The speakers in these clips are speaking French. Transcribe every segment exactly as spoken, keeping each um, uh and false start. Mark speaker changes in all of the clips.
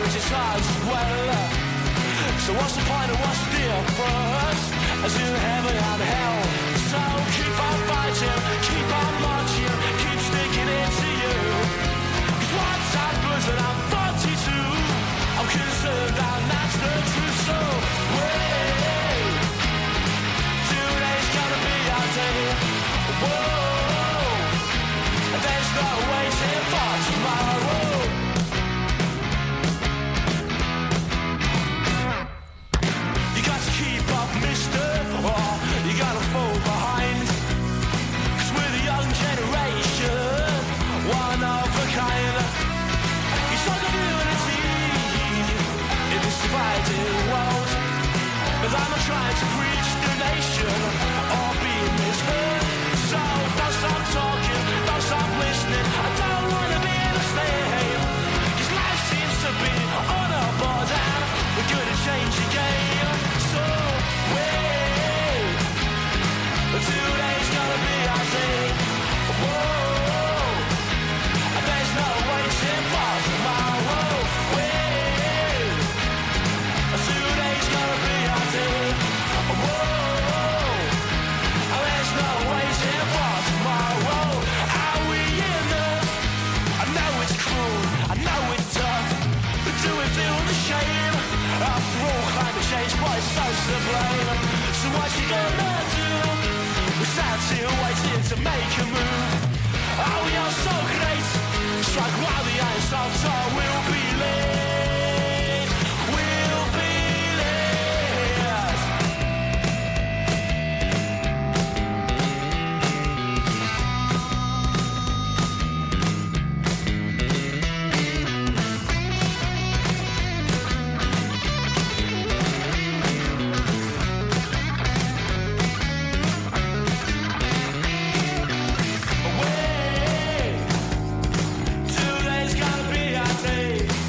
Speaker 1: it's as hard as well. So what's the point and what's the difference? As in heaven and hell. So keep on fighting, keep on marching, keep sticking it to you. Cause once I'm buzzing, I'm forty-two. I'm concerned and that's the truth. So wait, today's gonna be our day. Whoa, there's no waiting for tomorrow. You got to keep up, mister, or you gotta fall behind. Cause we're the young generation, one of a kind. It's like a unity in this divided world. But I'm not trying to preach the nation or be misheard. So don't stop talking, don't stop listening. I don't wanna be the same. Cause life seems to be on a border. We're gonna change the game. So wait, today's gonna be our day. Whoa, there's no waiting for tomorrow. Wait, today's gonna be our day. Whoa, there's no waiting for tomorrow. Are we enough? I know it's cruel, I know it's tough, but do we feel the shame? After all, climate change, boy, it's so to blame. So what you gonna do? We stand here waiting to make a move. Oh, you're so great. Strike while the iron's on top. We'll be late. We'll be late. Away. Today's gonna be our day.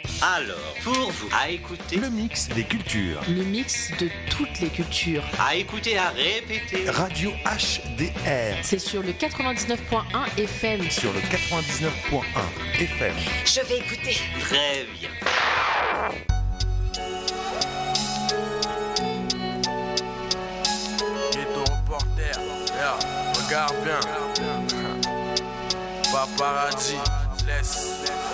Speaker 2: Alors, pour vous, à écouter...
Speaker 3: Le mix des cultures.
Speaker 4: Le mix de toutes les cultures.
Speaker 2: À écouter, à répéter.
Speaker 3: Radio H D R.
Speaker 4: C'est sur le quatre-vingt-dix-neuf point un F M.
Speaker 3: Sur le quatre-vingt-dix-neuf point un F M.
Speaker 5: Je vais écouter.
Speaker 2: Très bien.
Speaker 6: Ghetto reporter, yeah, regarde bien. Paparazzi, laisse.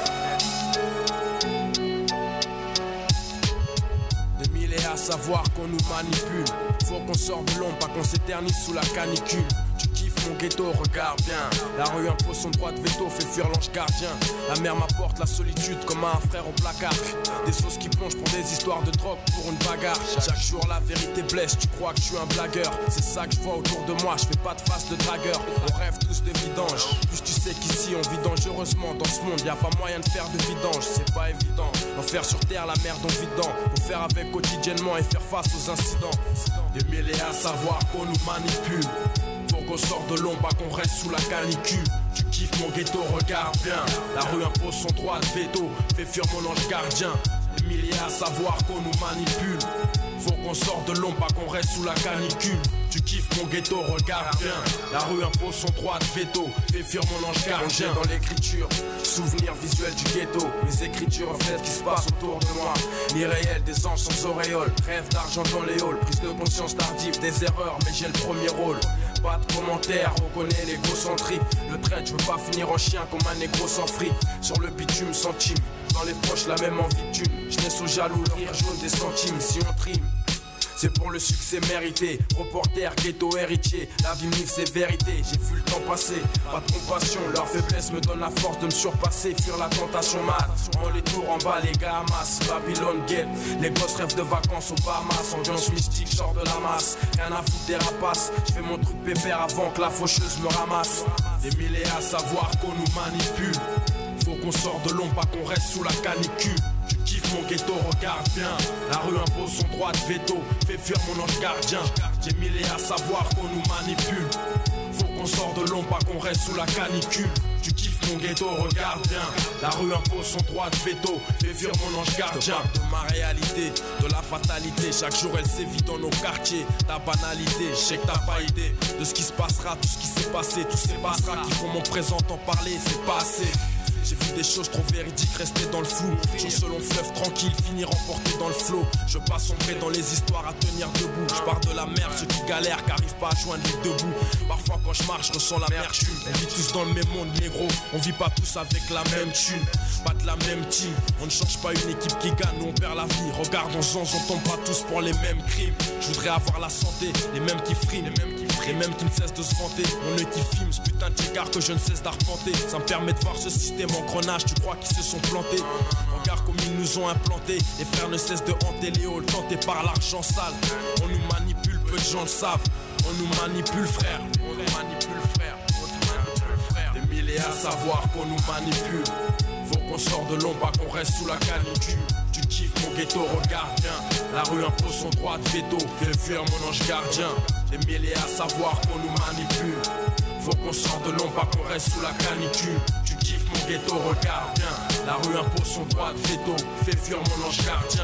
Speaker 6: Des milliers à savoir qu'on nous manipule. Faut qu'on sorte de l'ombre, pas qu'on s'éternise sous la canicule. Tu kiffes mon ghetto, regarde bien. La rue impose son droit de veto, fait fuir l'ange gardien. La mer m'apporte la solitude comme un frère au placard. Des sauces qui plongent pour des histoires de drogue, pour une bagarre. Chaque jour la vérité blesse, tu crois que je suis un blagueur. C'est ça que je vois autour de moi, je fais pas de face de dragueur. On rêve tous de vidange. Plus tu sais qu'ici on vit dangereusement. Dans ce monde y a pas moyen de faire de vidange, c'est pas évident. L'enfer sur terre, la merde on vit dedans. Faut faire avec quotidiennement et faire face aux incidents. Des milliers à savoir qu'on nous manipule. Faut qu'on sorte de l'ombre, pas qu'on reste sous la canicule. Tu kiffes mon ghetto, regarde bien. La rue impose son droit de veto, fait fuir mon ange gardien. Des milliers à savoir qu'on nous manipule. Faut qu'on sorte de l'ombre, pas qu'on reste sous la canicule. Tu kiffes mon ghetto, regarde bien. La rue impose son droit de veto, fait fuir mon ange gardien. Dans l'écriture, souvenir visuel du ghetto. Mes écritures reflètent ce qui se passe autour de moi. L'irréel des anges sans auréole. Rêve d'argent dans les halls. Prise de conscience tardive des erreurs, mais j'ai le premier rôle. Pas de commentaires, reconnais l'égocentrique. Le trait, je veux pas finir en chien comme un négro sans fric. Sur le bitume centime, dans les poches la même envie de thune. Je laisse aux jaloux le rire jaune des centimes si on trime. C'est pour le succès mérité, reporter, ghetto, héritier. La vie me livre ses vérités, j'ai vu le temps passer. Pas de compassion, leur faiblesse me donne la force de me surpasser. Fuir la tentation mat, on les tours en bas, les gars amassent. Babylone guette, les gosses rêvent de vacances aux Bahamas. Ambiance mystique, sort de la masse, rien à foutre des rapaces. Je fais mon truc pépère avant que la faucheuse me ramasse. Des milliers à savoir qu'on nous manipule. Faut qu'on sorte de l'ombre, pas qu'on reste sous la canicule. Tu kiffes mon ghetto, regarde bien. La rue impose son droit de veto, fait fuir mon ange gardien. J'ai millé à savoir qu'on nous manipule. Faut qu'on sorte de l'ombre, pas qu'on reste sous la canicule. Tu kiffes mon ghetto, regarde bien. La rue impose son droit de veto, fait fuir mon ange gardien. De ma réalité, de la fatalité. Chaque jour elle sévit dans nos quartiers. Ta banalité, je sais que t'as pas idée de ce qui se passera, tout ce qui s'est passé, tout ces passera qui font mon présent en parler, c'est pas assez. J'ai vu des choses trop véridiques rester dans le flou. Chose selon fleuve tranquille, finir emporté dans le flot. Je passe sombrer dans les histoires à tenir debout. Je pars de la merde, ceux qui galèrent, qui arrivent pas à joindre les deux bouts. Parfois quand je marche, je ressens la merchune. On vit tous dans le même monde, négro. On vit pas tous avec la même thune, pas de la même team. On ne change pas une équipe qui gagne, nous on perd la vie. Regarde, on s'en tombe pas tous pour les mêmes crimes. Je voudrais avoir la santé, les mêmes qui friment, les mêmes qui friment, les mêmes qui ne cessent de se vanter. Mon œil qui filme, ce putain de tigard que je ne cesse d'arpenter. Ça me permet de voir ce système engrenage, tu crois qu'ils se sont plantés. Regarde comme ils nous ont implantés. Les frères ne cessent de hanter les halls, tentés par l'argent sale. On nous manipule, peu de gens le savent. On nous manipule frère, on nous manipule frère, on nous manipule frère. Des milliers à savoir qu'on nous manipule. Faut qu'on sorte de l'ombre, pas qu'on reste sous la canicule. Tu kiffes mon ghetto, regarde bien. La rue impose son droit de veto, fais fuir mon ange gardien. Des milliers à savoir qu'on nous manipule. Faut qu'on sorte de l'ombre, pas qu'on reste sous la canicule. Tu kiffes mon ghetto, regarde bien. La rue impose son droit de veto, fais fuir mon ange gardien.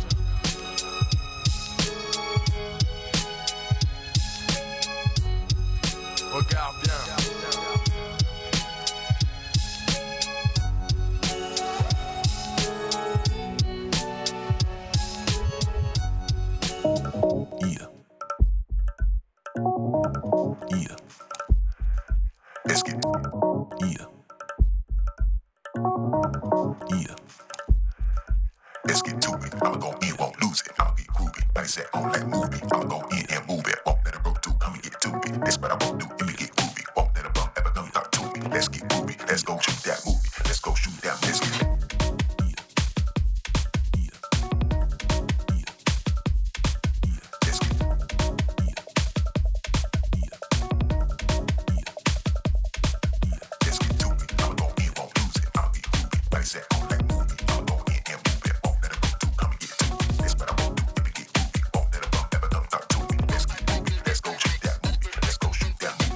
Speaker 6: Regarde bien.
Speaker 3: Yeah. Yeah. Let's get it. Yeah. Yeah. Let's get to it. I'ma go in, won't lose it. I'ma be groovy. Like I said, on that movie. I'ma go in and move it. Won't let it go too. Come and get to it. That's what I won't do. Let me get groovy. Won't let it bump ever come talk to me. Let's get groovy. Let's go shoot that movie. Let's go shoot that. Let's get it. Let's go shoot that movie. Let's go shoot that movie.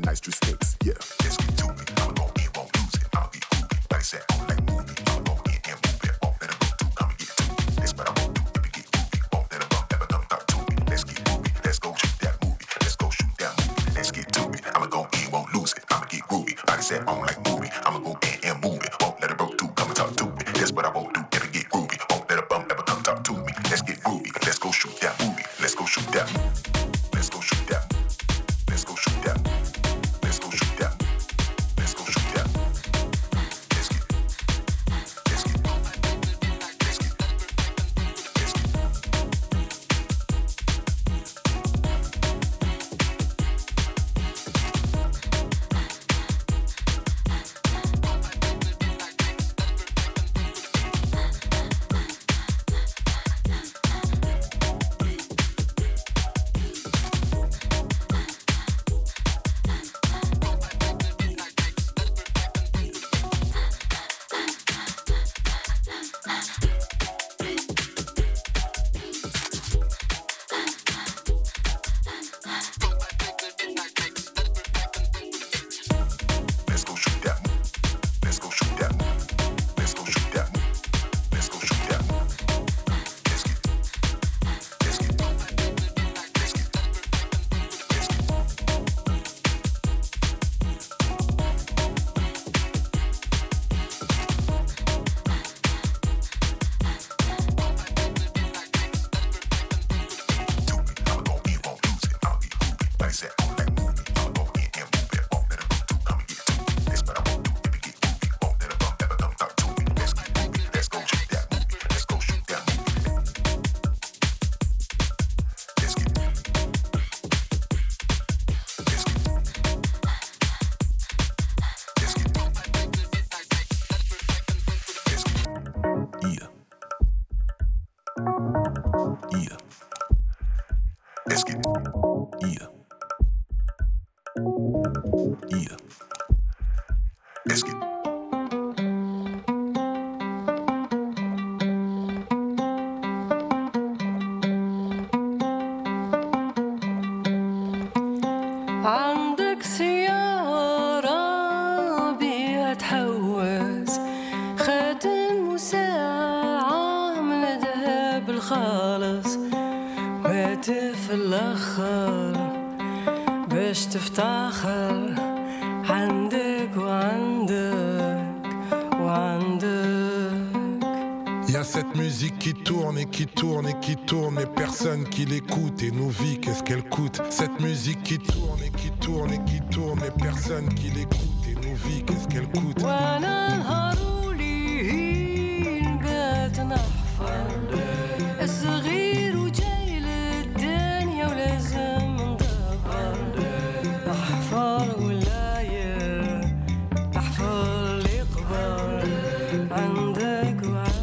Speaker 3: ice to sticks, yeah. Let's get to it. I'ma go in, won't lose it. I'ma get groovy. Like I said, I don't like movie. I'ma go in and move it. Won't let it go to come and get to me. That's what I won't do if you get groovy. Won't let it bump, ever come talk to me. Let's get groovy. Let's go shoot that movie. Let's go shoot that movie. Let's get to it. I'ma go in, won't lose it. I'ma get groovy. Like I said, I don't like movie. I'ma go in and move it. Won't let it broke to come and talk to me. That's what I won't do if you get groovy. Won't let it bump, ever come talk to me. Let's get groovy. Let's go shoot that movie. Let's go shoot that movie. Let's go shoot that movie. Let's go shoot that movie. Let's go shoot that movie. Let's go shoot that movie. Let's get. Let's get. Let's get. Let's get. Let's go shoot that movie. Let's go shoot that movie. Let's go shoot that movie. Let's go shoot that movie. Let's get. Let's get. Let's get. Let's get. To me, I'ma go in, won't lose it. I'ma get groovy. Like I said, I don't like movie. I'ma go in and move it. Won't let it go to come and get to me. That's what I won't do if you get groovy. Won't let it bump, ever come talk to me. Let's get groovy. Let's go shoot that movie. Let's go shoot that movie. Let's get. Let's get. Let's get. Let's get. Yeah. Yeah. Let's get. Yeah. Yeah. Let's get.
Speaker 5: عندك سيارة بيها تحوز خاتم وساعة من ذهب الخالص وهاتف الأخر باش تفتخر عندك وعندك وعندك.
Speaker 7: Il y a cette musique qui tourne et qui tourne et qui tourne, mais personne qui l'écoute. Et nos vies, qu'est-ce qu'elle coûte? Cette musique qui tourne et qui tourne et qui tourne, mais personne qui l'écoute. Et nos vies, qu'est-ce qu'elle coûte?
Speaker 5: وانا نهار وليل بات نحفر الصغير وجاي للدنيا ولازم ندبر احفر ولاير احفر اللي قبر عندك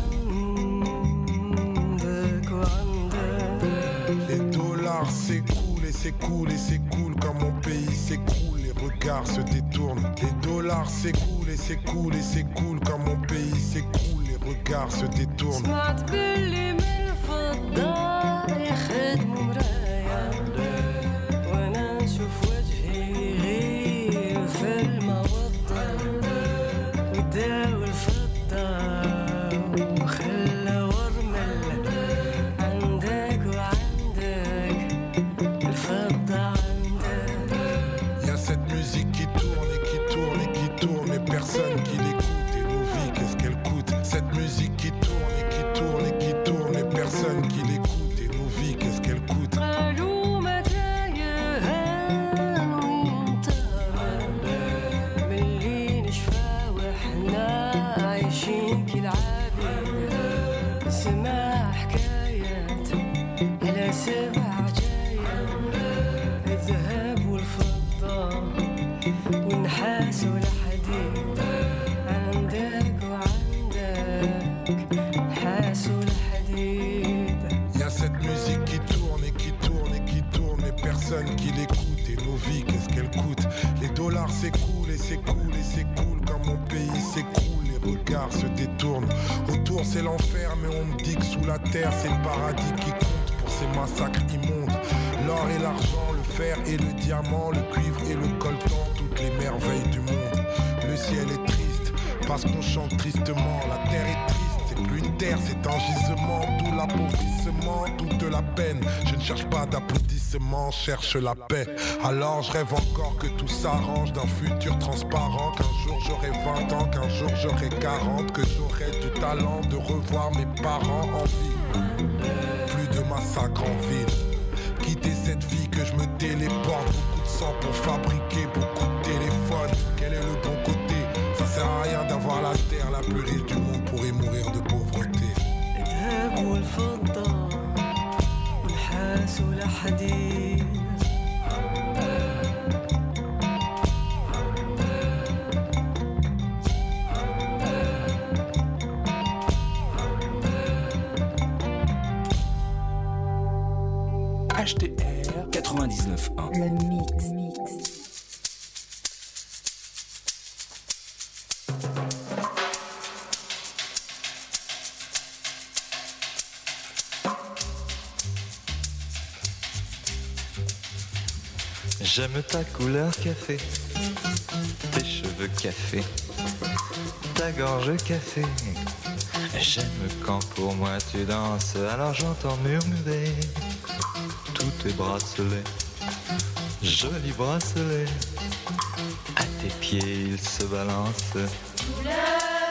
Speaker 5: وعندك وعندك.
Speaker 7: Les dollars s'écoulent et s'écoulent et s'écoulent quand mon pays s'écroule. Les regards se détournent. Les dollars s'écoulent et s'écoulent et s'écoulent quand mon pays s'écroule. Les regards se détournent.
Speaker 5: سمعت باللي من الفضة يخدموا مرايا وانا نشوف وجهي غير في الموضة وداوي الفضة وخلى ورمل عندك وعندك الفضة عندك.
Speaker 7: Il y a cette musique qui tourne et qui tourne et qui tourne, mais personne qui l'écoute. Et nos vies, qu'est-ce qu'elle coûte? Cette musique qui tourne et qui tourne et qui tourne, mais personne qui l'écoute. Et nos vies, qu'est-ce qu'elle coûte?
Speaker 5: قالوا متى يهان وينتهى ملي نشفى وحنا عايشين كالعبيد. سمع حكايات على سبع عجايب الذهب والفضة والنحاس والحديد عندك وعندك نحاس والحديد.
Speaker 7: Il y a cette musique qui tourne et qui tourne et qui tourne, mais personne qui l'écoute. Et nos vies, qu'est-ce qu'elles coûtent? Les dollars s'écoulent et s'écoulent et s'écoulent quand mon pays s'écroule. Les regards se détournent. Autour c'est l'enfer, mais on me dit que sous la terre c'est le paradis qui compte. Pour ces massacres immondes, l'homme l'or et l'argent, le fer et le diamant, le cuivre et le coltan, toutes les merveilles du monde. Le ciel est triste, parce qu'on chante tristement. La terre est triste, c'est plus une terre, c'est un gisement. Tout l'appauvrissement, toute la peine. Je ne cherche pas d'applaudissements, cherche la paix. Alors je rêve encore que tout s'arrange, d'un futur transparent. Qu'un jour j'aurai vingt ans, qu'un jour j'aurai quarante, que j'aurai du talent de revoir mes parents en vie. Plus de massacre en ville. Quitter cette vie que je me téléporte. Beaucoup de sang pour fabriquer beaucoup de téléphones. Quel est le bon côté? Ça sert à rien d'avoir la terre la plus riche du monde pour y mourir de pauvreté.
Speaker 5: الذهب والفضة والحاس والحديد
Speaker 8: H T R quatre-vingt-dix-neuf point un.
Speaker 4: Le mix. mix.
Speaker 9: J'aime ta couleur café, tes cheveux café, ta gorge café. J'aime quand pour moi tu danses, alors j'entends murmurer tous tes bracelets, jolis bracelets. À tes pieds ils se balancent.
Speaker 10: Couleur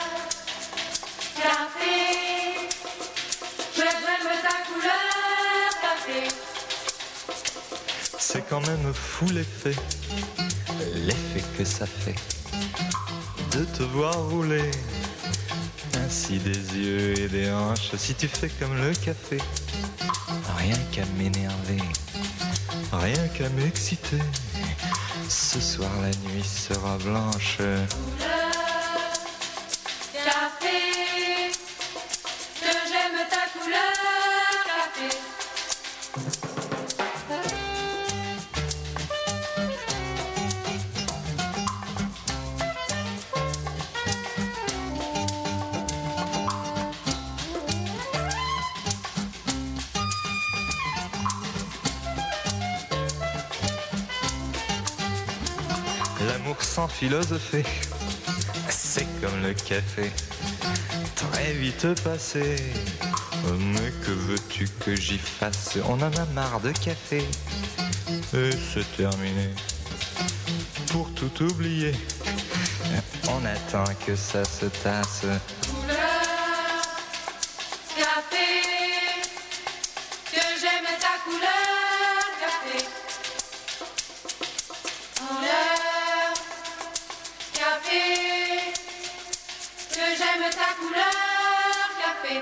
Speaker 10: café, j'aime ta couleur café.
Speaker 9: C'est quand même fou l'effet, l'effet que ça fait de te voir rouler ainsi des yeux et des hanches. Si tu fais comme le café, rien qu'à m'énerver, rien qu'à m'exciter. Ce soir la nuit sera blanche.
Speaker 10: Couleur café, que j'aime ta couleur café.
Speaker 9: L'amour sans philosopher, c'est comme le café, très vite passé. Mais que veux-tu que j'y fasse? On en a marre de café, et c'est terminé. Pour tout oublier, on attend que ça se tasse.
Speaker 10: Couleur café, que j'aime ta couleur café. Couleur café, que j'aime ta couleur café.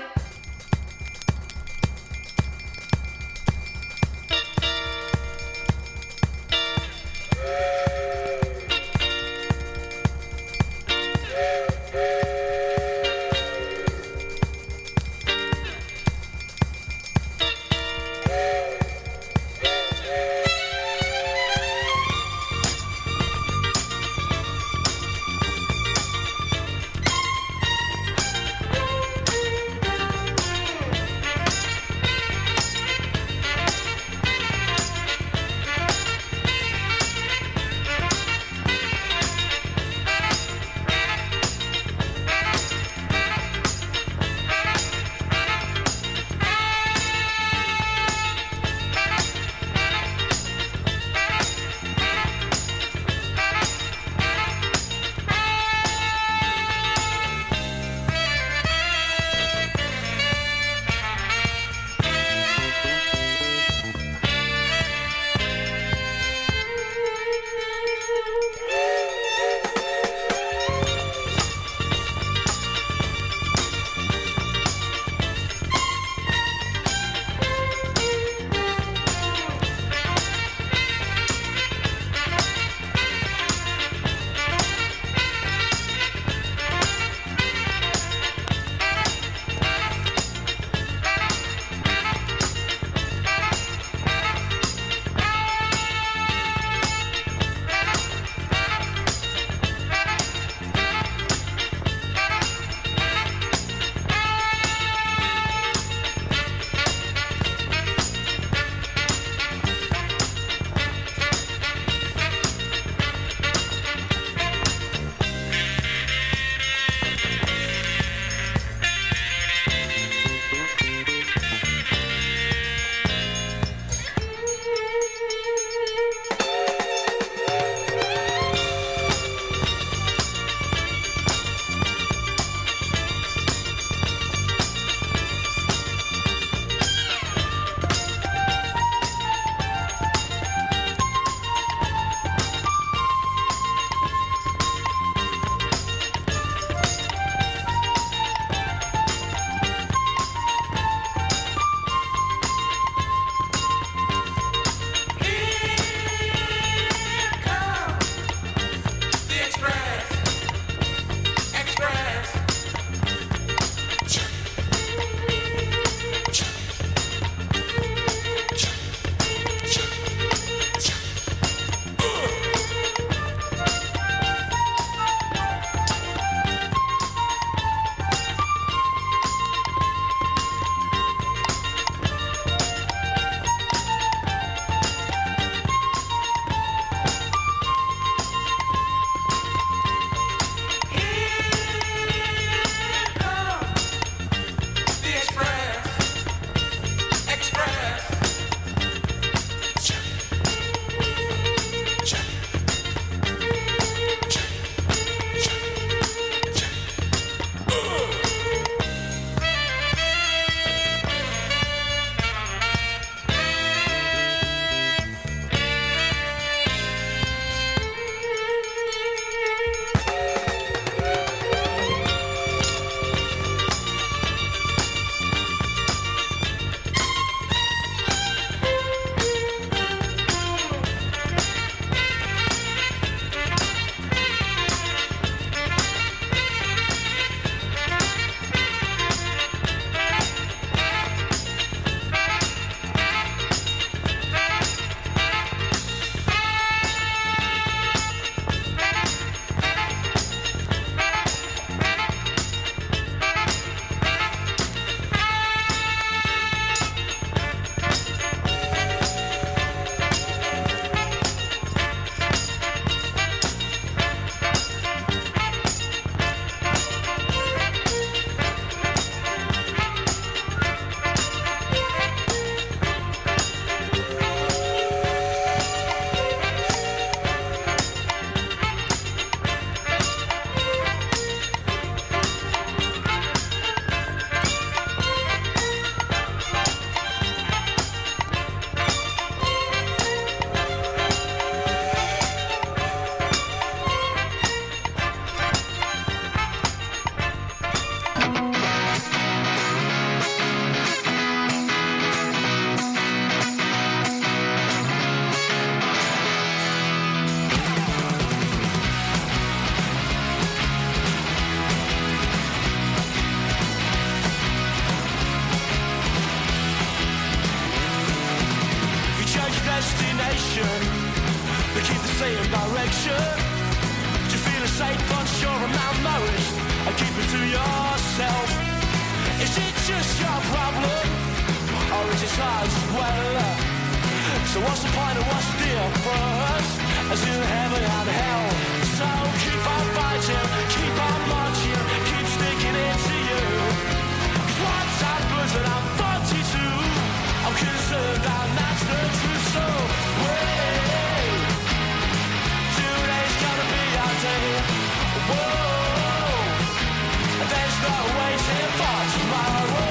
Speaker 1: destination. They keep the same direction. Do you feel safe, unsure and malnourished? I keep it to yourself. Is it just your problem? Or is it ours as well? So what's the point of what's the difference? As in heaven and hell. So keep on fighting, keep on marching, keep sticking it to you. Cause what's happened and I'm forty-two, I'm concerned and that's the truth. So wait, today's gonna be our day. Whoa, there's no waiting for tomorrow.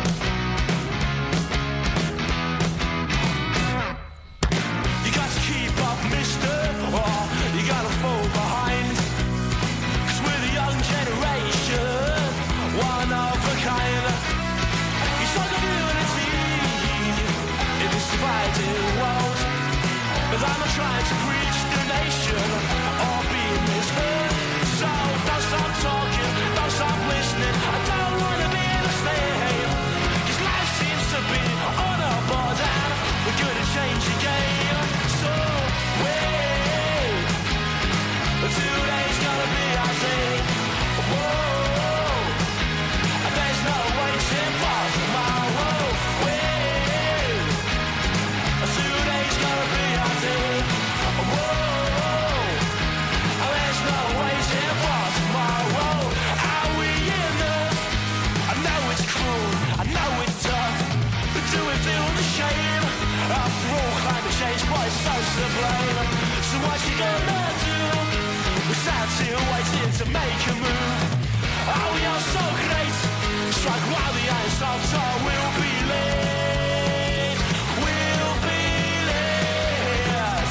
Speaker 1: You got to keep up, mister, or you gotta fall behind. Cause we're the young generation, one of a kind. It's like a unity in this divided world. But I'm not trying to preach the nation or be misheard. So don't stop talking, don't stop listening. I don't wanna be the same. Cause life seems to be on a border. We're gonna change the game. So wait, today's gonna be our day. Whoa, there's no waiting for tomorrow. Wait, today's gonna be our day. Whoa, there's no waiting for tomorrow. Are we enough? I know it's cruel, I know it's tough, but do we feel the shame? After all, climate change, boys, so to blame. So what you gonna do? We're sat here waiting to make a move. Oh, you're so great. Strike while the iron's hot, so we'll be late. We'll be late.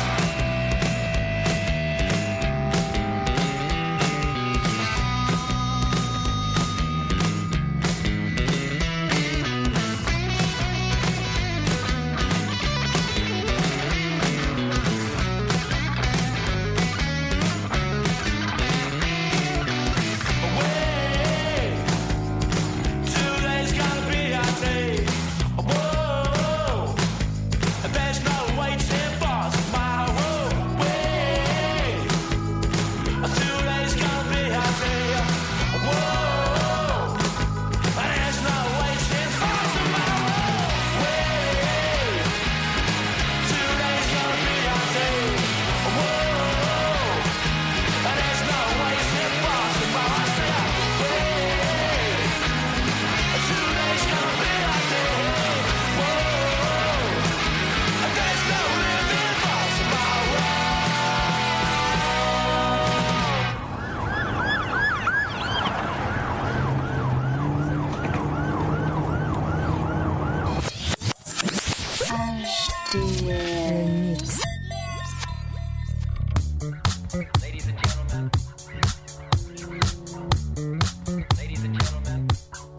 Speaker 1: Today's gonna be our day. Whoa, there's no waiting for tomorrow. Wait, today's gonna be our day. Whoa, there's no waiting for tomorrow. Wait, today's gonna be our day. Whoa, there's no waiting for tomorrow. Wait, today's gonna be our day. Whoa, there's no living for tomorrow.
Speaker 11: Ladies and gentlemen. Ladies and gentlemen.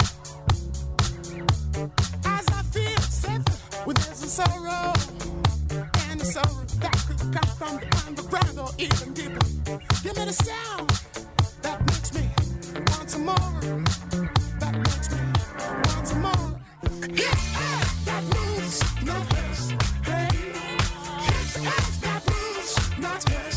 Speaker 12: As I feel safe with this sorrow, and the sorrow that could come from the underground or even deeper. Give me the sound that makes me want some more. That makes me want some more. It's us that moves, not us. Hey, it's us that moves, not us.